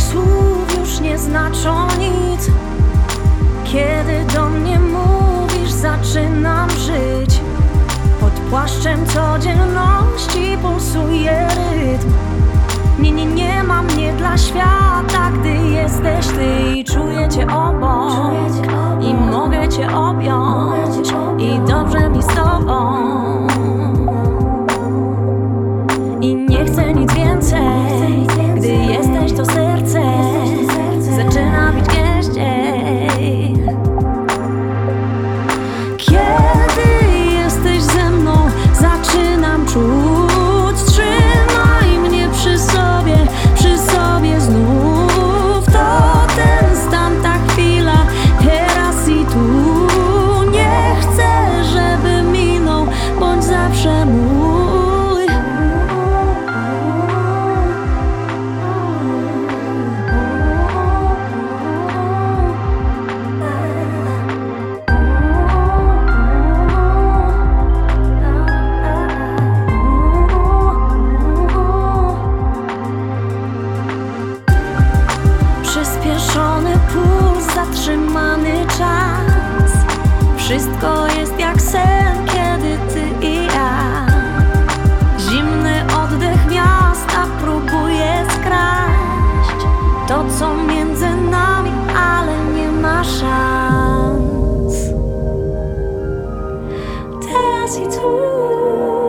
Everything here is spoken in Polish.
słów już nie znaczą nic. Kiedy do mnie mówisz, zaczynam żyć. Pod płaszczem codzienności pulsuje rytm. Nie ma mnie dla świata, gdy jesteś ty. I czuję cię obok i mogę cię objąć i dobrze mi z tobą. I nie chcę nic więcej, gdy jesteś, to serce zaczyna bić gęściej. Kiedy jesteś ze mną, zaczynam czuć. Trzymaj mnie przy sobie znów. To ten stan, ta chwila, teraz i tu. Nie chcę, żeby minął, bądź zawsze mój. Przyspieszony puls, zatrzymany czas. Wszystko jest jak sen, kiedy ty i ja. Zimny oddech miasta próbuje skraść to, co między nami, ale nie ma szans. Teraz i tu.